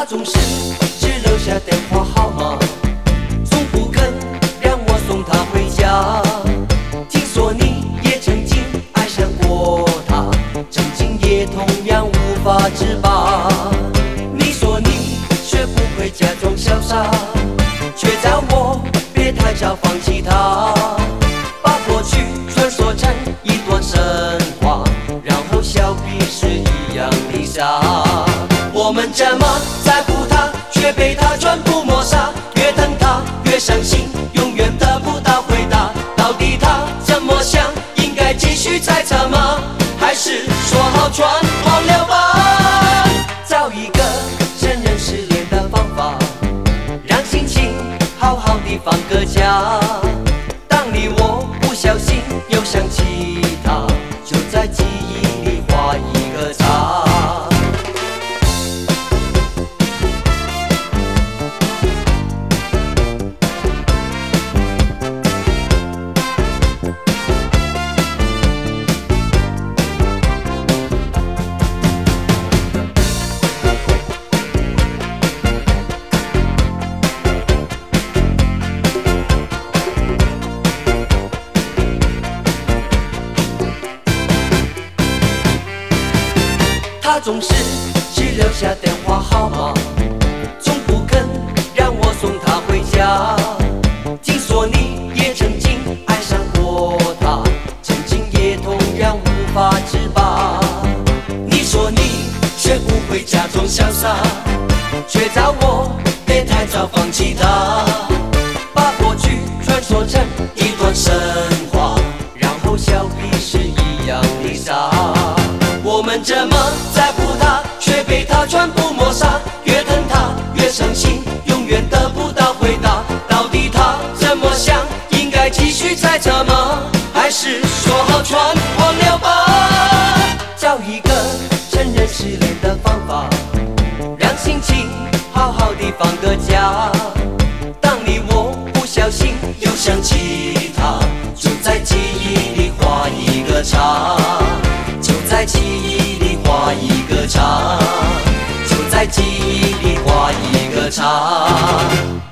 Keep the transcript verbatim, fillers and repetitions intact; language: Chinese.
他总是只留下电话号码，从不肯让我送她回家。听说你也曾经爱上过他，曾经也同样无法自拔。你说你学不会假装潇洒，却叫我别太早放弃他，把过去传说成一段神话，然后笑彼是一样的傻。我们这么在乎他，却被他全部抹杀，越疼他越伤心，永远得不到回答。到底他怎么想？应该继续猜测吗？还是说好全忘了吧？找一个承认失恋的方法，让心情好好的放个假。当你我不小心又想起他，就在记忆里画一个叉。他总是只留下电话号码，从不肯让我送她回家。听说你也曾经爱上过他，曾经也同样无法自拔。你说你学不会假装潇洒，却叫我别太早放弃他，把过去传说成一段神话，然后笑彼是一样的傻。我们这么在乎他，却被他全部抹杀，越疼他越伤心，永远得不到回答。到底他怎么想？应该继续猜测吗？还是说好全忘了吧？找一个承认失恋的方法，让心情好好的放个假。当你我不小心又想起他，就在记忆里画一个叉，就在记忆里画一个叉，就在记忆里画一个叉。